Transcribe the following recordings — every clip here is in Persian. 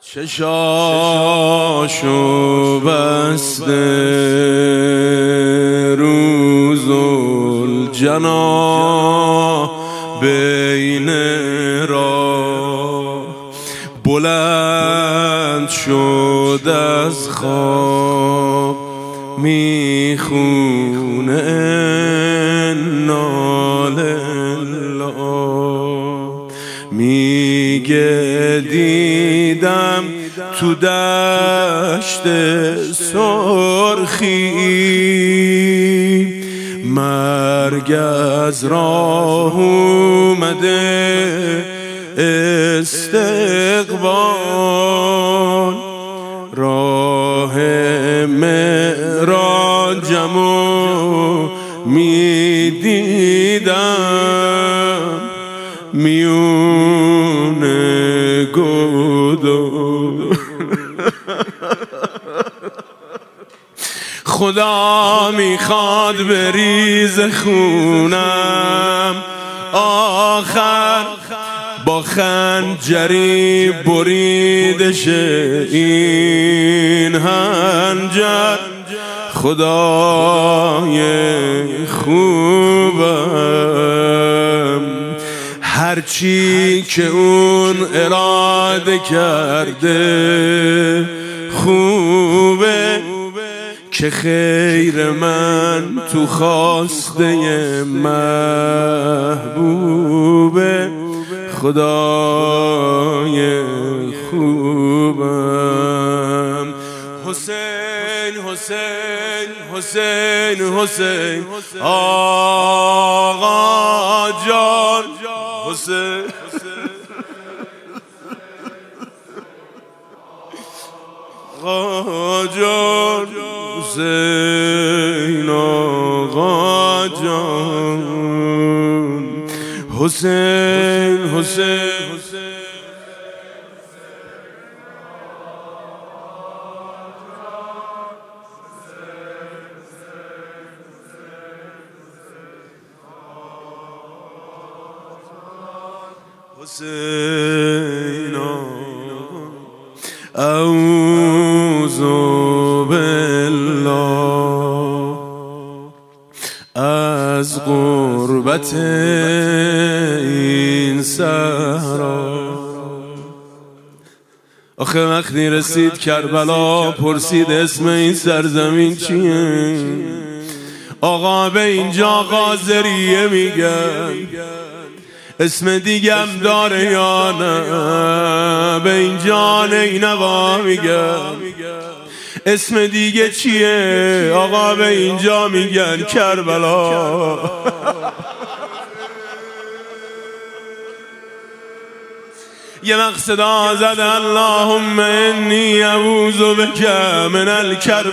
چشاشو بسته روز الجنا بین راه بلند شد از خواب میخونه میگه دیدم تو دشت سرخی مرگ از راه اومده استقبال راه معراجمو میدیدم میونه گودو خدا میخواد بریز خونم آخر با خنجری بریدشه این خنجر خدای خوبم هرچی که اون اراده کرده خوبه که خیر من تو خواسته محبوبه خدای خوبم حسین حسین حسین حسین آقا جان حسین آقا جان حسین آقا جان حسین حسین حسین اعوذ بالله از غربت این صحرا آخه وقتی رسید کربلا پرسید اسم این سرزمین چیه آقا به اینجا قاضریه میگن اسم دیگم داره یا نه به اینجا نینوا میگن اسم دیگه چیه آقا به اینجا میگن کربلا یه مقصدا زد اللهم انی اعوذ بک من الکرب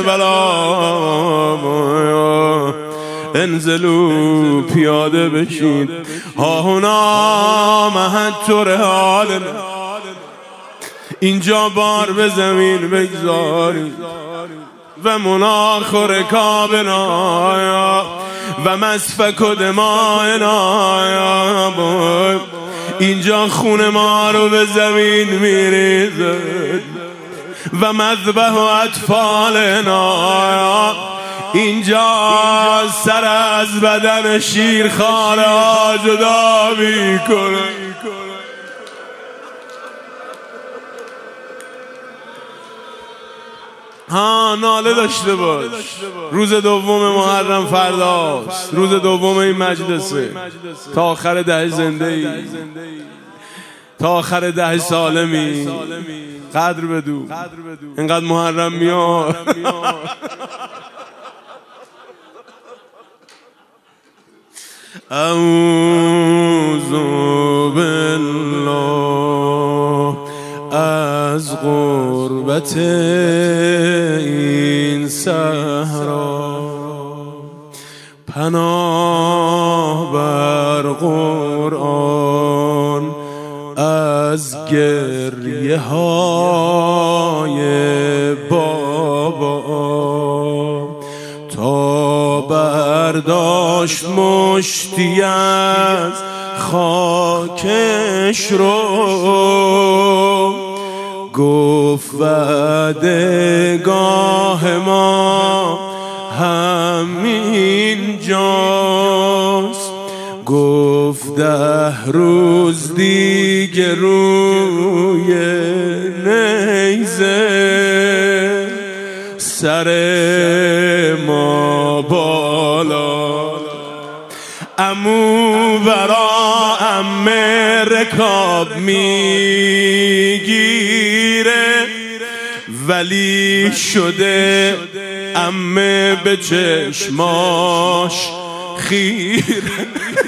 والبلا انزلوا پیاده بشید ها هنا مهد رحالنا اینجا بار به زمین بگذارید و مناخ رکابنا و مسفک دمائنا اینجا خون ما رو به زمین میریزد و مذبح اطفالنا اینجا سر از بدن شیرخواره ها جدا میکنه ها ناله داشته باش روز دوم محرم فرداست روز دوم این مجلسه تا آخر ده زنده ای تا آخر ده سالمی قدر بدو اینقدر محرم میاد اعوذ بالله از غربت این صحرا پناه بر قرآن از گریه های بابا تا برداشت مشتی از خاکش رو گفت وعدگاه ما همین جاست، گفت 10 روز دیگه روی نیزه سر ما بالا، عمو برا عمه رکاب میگیره، ولی شده عمه به چشماش خیره.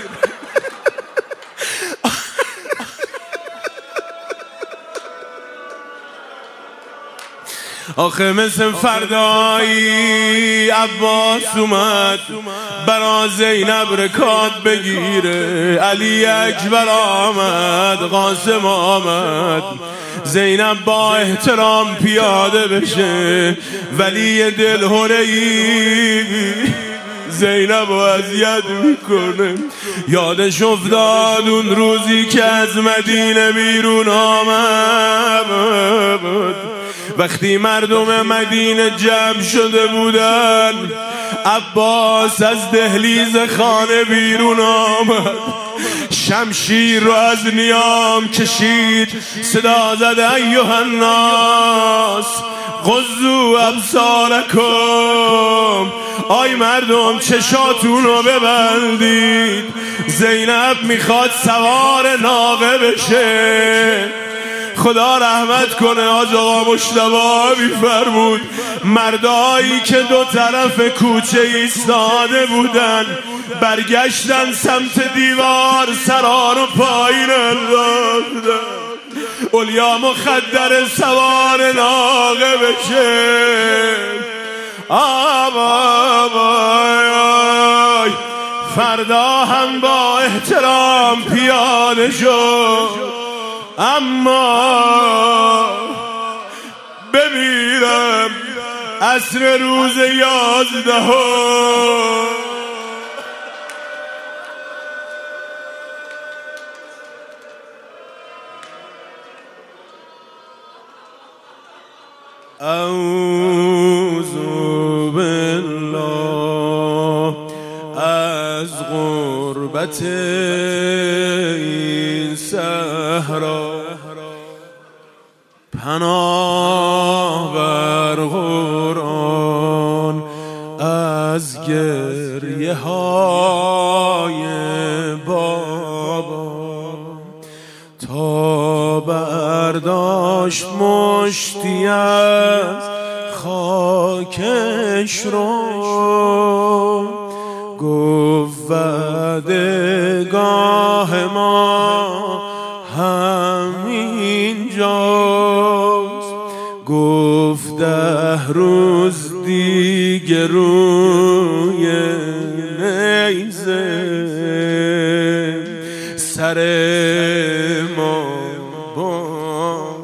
آخه مثل فردایی عباس اومد برا زینب رکاب بگیره، علی اکبر آمد، قاسم آمد، زینب با احترام پیاده بشه، ولی دلهره‌ای زینب رو اذیت میکنه. یادش افتاد اون روزی که از مدینه بیرون آمد، وقتی مردم مدینه جمع شده بودن، عباس از دهلیز خانه بیرون آمد، شمشیر رو از نیام کشید، صدا زد ایها الناس غضوا ابصارکم، آی مردم چشاتون رو ببندید، زینب میخواد سوار ناقه بشه. خدا رحمت کنه حاج آقا مجتبی میفرمود مردایی که دو طرف کوچه ایستاده بودن برگشتن سمت دیوار، سرا رو پایین انداختن، اولیا مخدر سوار ناقه بشه. فردا هم با احترام پیاده شد، اما بمیرم عصر روز 11. اعوذ بالله از غربت این صحرا، پناه بر قرآن از گریه های بابا، تا برداشت مشتی از خاکش رو، گفت وعدگاه ما همین جاست، گفت 10 روز دیگه روی نیزه سر ما با،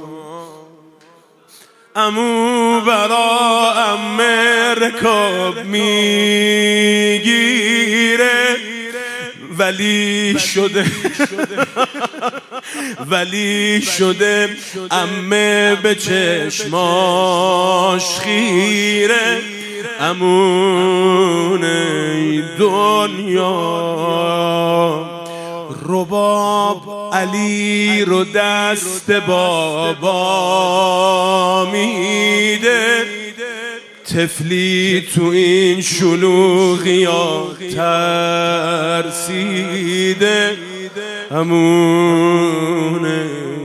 عمو برا عمه رکاب میگیره، ولی شده عمه به چشماش خیره. امونه دنیا رباب علی رو دست بابا میده، طفلی تو این شلوغیا ترسیده، همونه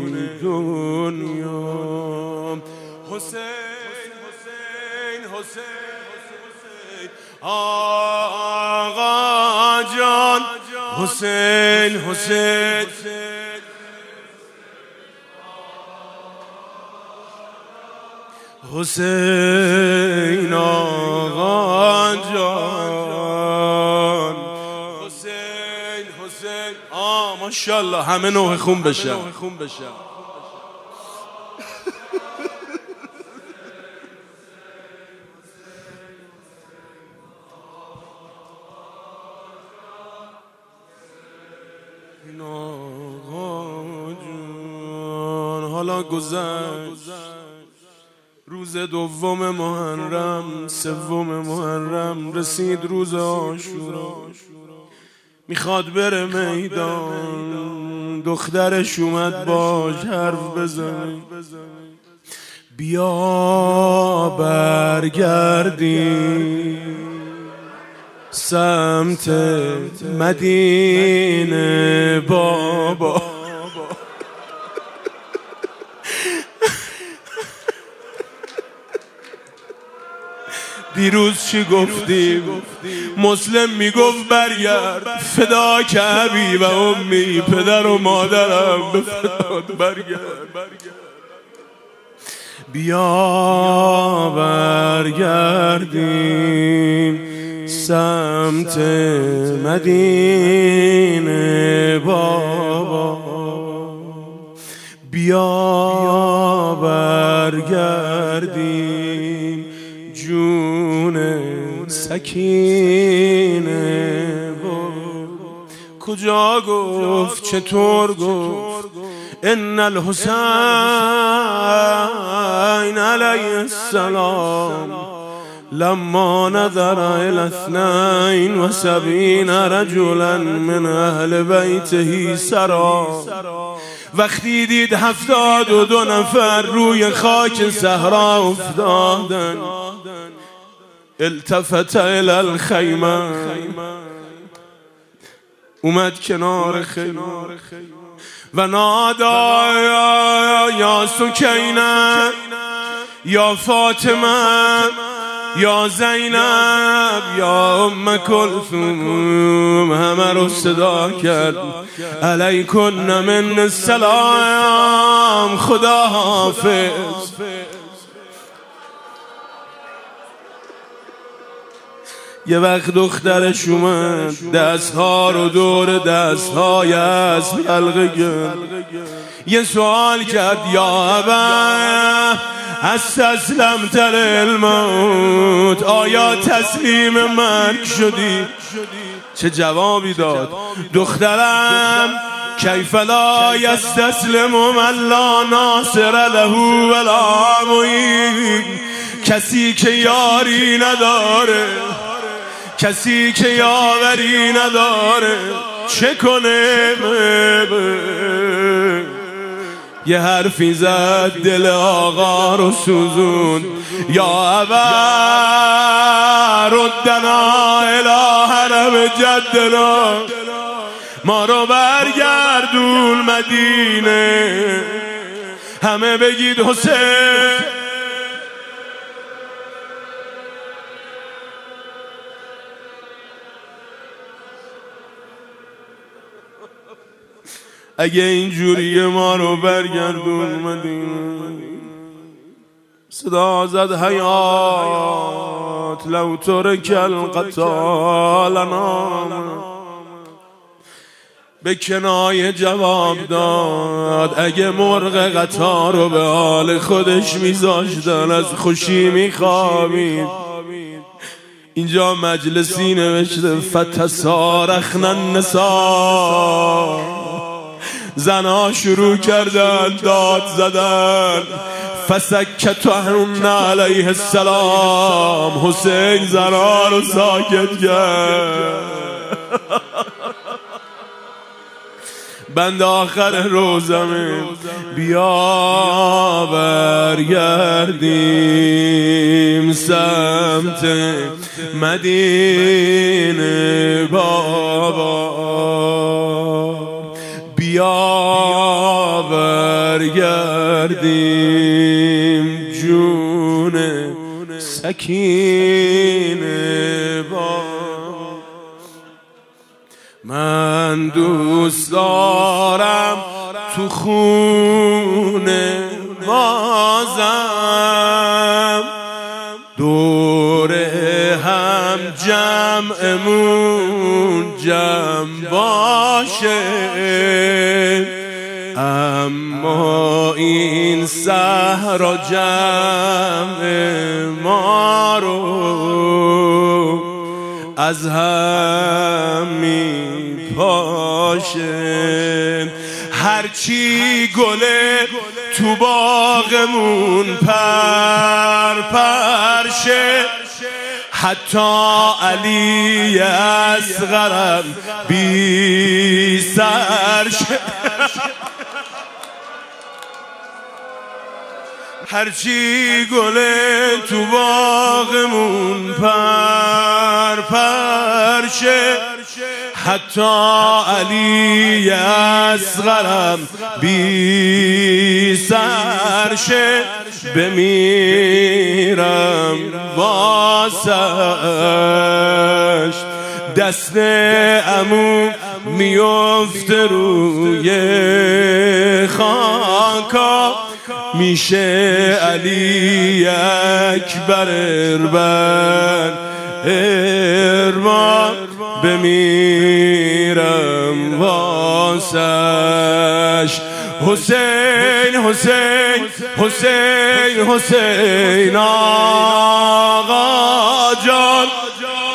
دنیا. حسین حسین حسین آقا جان، حسین حسین حسین آقا جان، حسین حسین ماشاءالله همه نوح خون بشه. حالا گذشت. روز دوم محرم، سوم محرم، رسید روز عاشورا. میخواد بره میدان، دخترش اومد باش حرف بزنه. بیا برگردیم سمت مدینه بابا. دیروز چی گفتیم؟ مسلم میگفت برگرد، فداک ابی و امی، پدر و مادرم به فدات برگرد. بیا برگردیم سمت مدینه بابا. بیا برگردیم جون سکینه بابا. کجا گفت؟ چطور گفت؟ ان الحسین علیه السلام لما نظر الى 72 رجلا من اهل بیته سرا، وقتی دید 72 نفر روی خاک صحرا افتادن، التفت الى الخیمه، اومد کنار خیمه و نادا یا سکینه یا فاطمه یا زینب یا ام کلثوم، همه رو صدا کرد. علیکن من السلام، خدا حافظ. یه وقت دخترش اومد، دستها رو دور دستهای اسب حلقه کرد، یه سوال کرد، یا ابا استسلمت للموت، آیا تسلیم مرگ شدی؟ چه جوابی داد؟ دخترم کیف لا یستسلم من لا ناصر له ولا معین، کسی که یاری نداره، کسی که یاوری نداره، چه کنه؟ یه حرفی زد دل آقا رو سوزون، یا ابا ردنا الی حرم جدنا، ما رو برگردون مدینه. همه بگید حسین. اگه اینجوریه ما رو برگردون مدینه. صدا زد حیات لو ترک القتال نام، به کنایه جواب داد اگه مرغ قطار رو به حال خودش میذاشتن از خوشی میخوابید. اینجا مجلسی نوشته فتسارخن النساء، زنها شروع کردن داد زدن، فسکتهن علیه السلام، حسین زنها رو ساکت کرد. بند آخر روزمه، بیا برگردیم سمت مدینه بابا. بیا برگردیم جون سکینه بابا. من دوست دارم تو خونه بازم دوره هم جمعمون جمع باشه، اما این صحرا جمع ما رو از هم میپاشه. هرچی گله تو باغمون پرشه، حتی علی اصغرم بی سرشه. هرچی گله تو باغمون پرشه، حتی علی اصغرم بی سرشه. بمیرم واسش، دست عمو میفته روی خاکا، میشه علی اکبر ارمان. بمیرم واسش. حسین حسین حسین حسین آقا جان،